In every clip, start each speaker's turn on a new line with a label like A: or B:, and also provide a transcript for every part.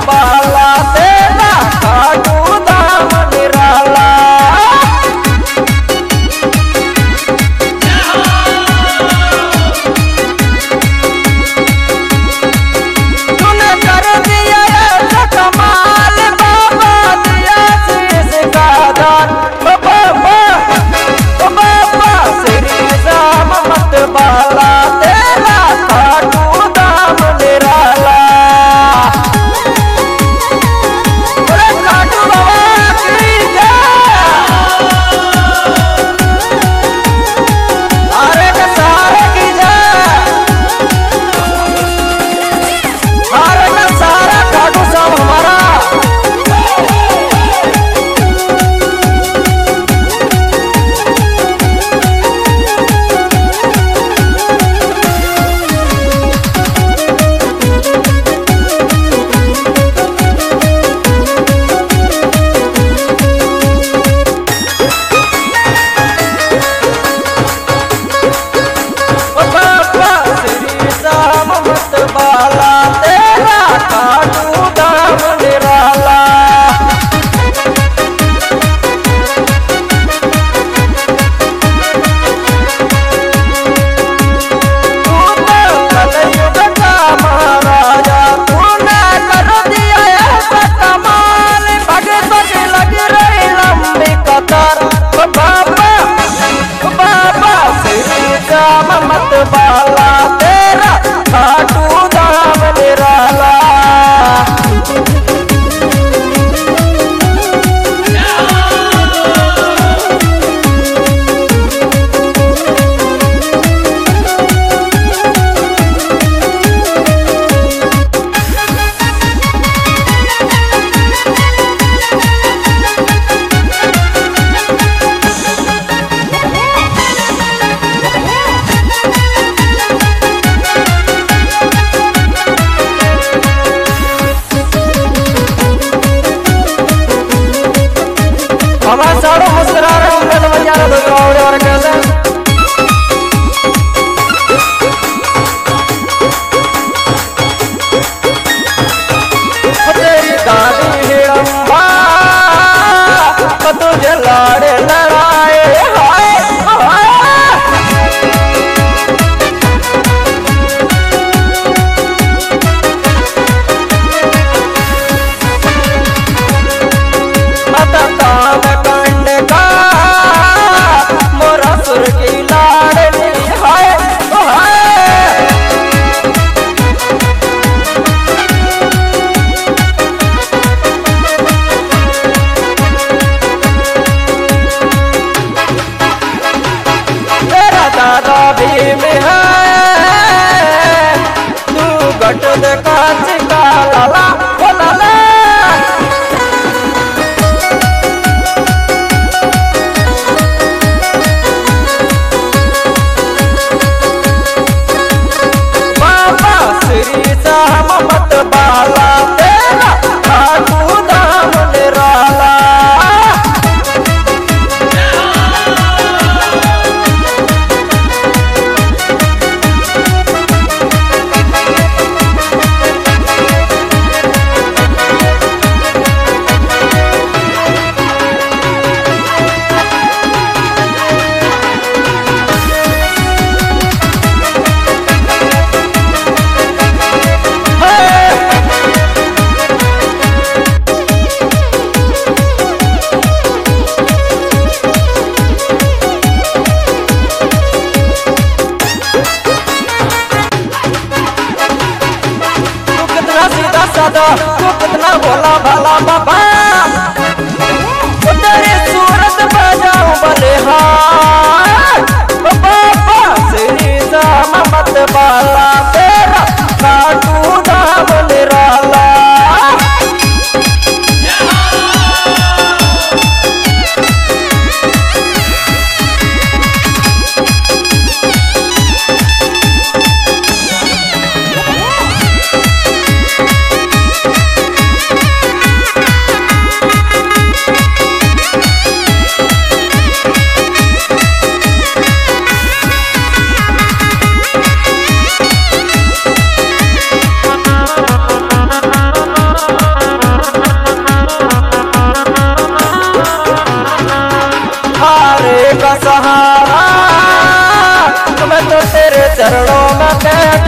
A: बाला तेरा खाटू धाम निराला। तूने कर दिया ऐसा कमाल बाबा दिया शीश का दान। बाबा श्री राम मत बाला तेरा खाटू धाम निराला। अरे खाटू बाबा की जय। सारे के सारे की जय। सारे का सारा खाटू सब हमारा। बाबा श्री राम मत बाला तेरा खाटू धाम निराला। तू तो कलयुग का महाराजा तूने कर दिया ऐसा कमाल। भगत लग रही लंबी कतार। बाबा श्री राम मत बाला तेरा खाटू धाम निराला। हमारे सारों मुस्कुरा रहे हैं तो भैया ना तो और कैसे तेरी दादी हिड़म्बा तुझे लाड़े लड़ाए हाय हाय। मत काम कंड का मोरा सुर की लाडली हाय हाय। तेरा दादा भीम है तू गट दे कांच का लाला ओ लाला। बाबा श्री राम मत बाला तेरा खाटू धाम निराला। तू कितना सीधा साधा तू कितना भोला भाला बाबा। तेरी सूरत बजाऊं बलिहार। बाबा श्री राम मत बाला तेरा खाटू धाम निराला।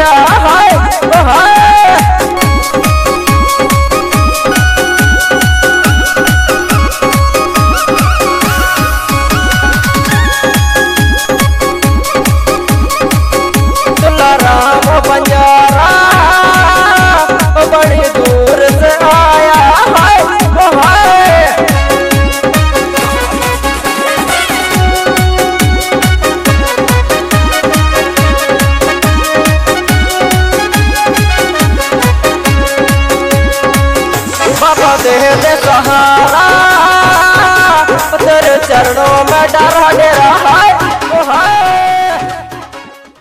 A: आया हाय हाय। तुलाराम बंजारा बड़ी दूर से आया हाय हाय। बाबा दे दे सहारा तेरे चरणों में डरा डेरा।